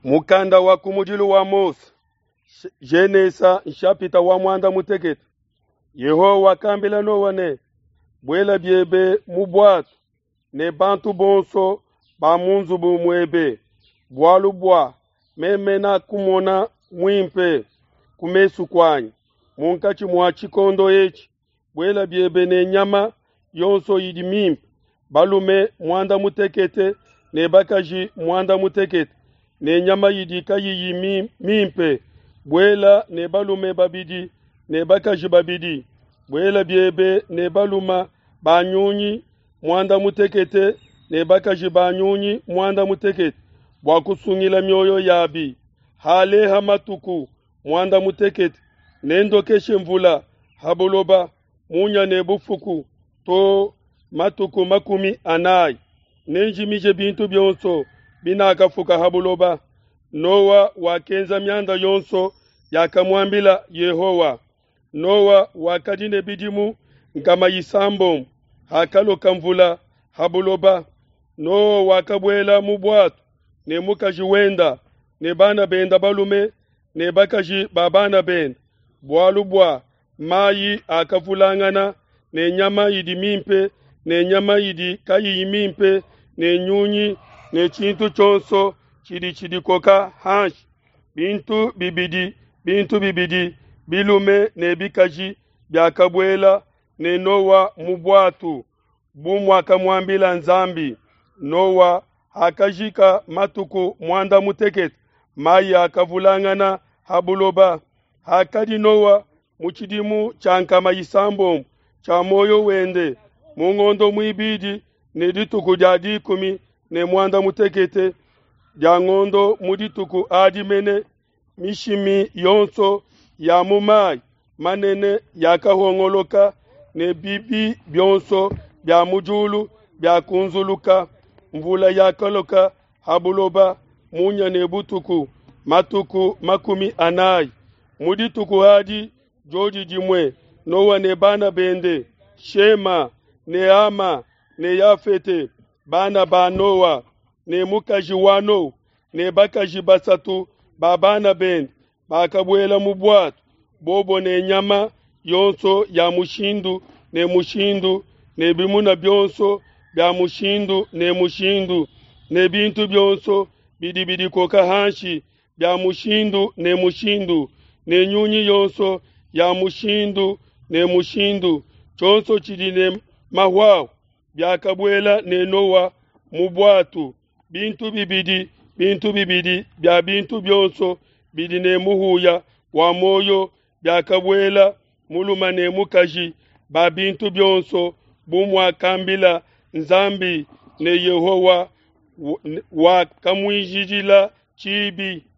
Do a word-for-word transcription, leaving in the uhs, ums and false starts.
Mukanda wa kumujilu wa Mose. Jenesa nshapita wa mwanda mutekete. Yehowa kambila nowane. Bwela biebe mubwatu. Ne bantu bonso ba munzu bumwebe. Bwalu bwa. Memena kumona mwimpe. Kumesu kwanyi. Munkachi mwachikondo echi. Bwela biebe ne nyama yonso yidi mimpe. Balume mwanda mutekete. Ne bakaji mwanda mutekete. Ne nyama yidi kayi mimpe. Bwela ne balume babidi. Ne bakaji babidi. Bwela biebe ne baluma banyunyi mwanda mutekete. Ne bakaji banyunyi mwanda mutekete. Bwakusungila myoyo yabi. Hale hamatuku mwanda mutekete. Nendo keshe mvula habuloba munya ne bufuku to matuku makumi anai. Nenji mije bintu byonso binakafuka habuloba. Noa wakenza myanda yonso yakamwambila Yehowa. Noa wakadine bidimu nkama yisambo hakalo kamvula habuloba. Noa wakabwela mubwatu ne mukaji wenda ne bana benda balume ne bakaji babana benda. Bwalu bwa mayi akavulangana ne nyama yidi mimpe ne nyama yidi kayi yimimpe ne nyunyi ne chintu chonso chidi chidi koka hanshi bintu bibidi bintu bibidi bilume ne bikaji byakabwela ne Noa mubwatu bumu akamwambila nzambi. Noa akajika matuku mwanda mutekete mayi akavulangana habuloba. Hakadi Noa muchidimu chankama yisambo cha moyo wende mungondo mwibidi ne dituku jadi kumi ne mwanda mutekete jangondo mudituku adimene mishimi yonso ya mumai manene yakahongoloka ne bibi byonso bya mujulu bya kunzuluka mvula yakaloka habuloba munya ne butuku matuku makumi anai mudituku hadi joji jimwe. Noa ne bana bende Shema ne Ama ne Yafete bana ba Noa ne mukaji wano ne bakaji basatu babana bende bakabwela mubwatu bobo ne nyama yonso ya mushindu ne mushindu ne bimuna byonso bya mushindu ne mushindu ne bintu byonso bidibidi koka hanshi bya mushindu ne mushindu ne nyunyi yonso ya mushindu ne mushindu chonso chidi ne mahwao byakabwela ne Noa mubwatu bintu bibidi bintu bibidi bya bintu byonso bidi ne muhuya wa moyo byakabwela muluma ne mukaji ba bintu byonso bumwa kambila nzambi ne Yehowa wa kamwijijila chibi.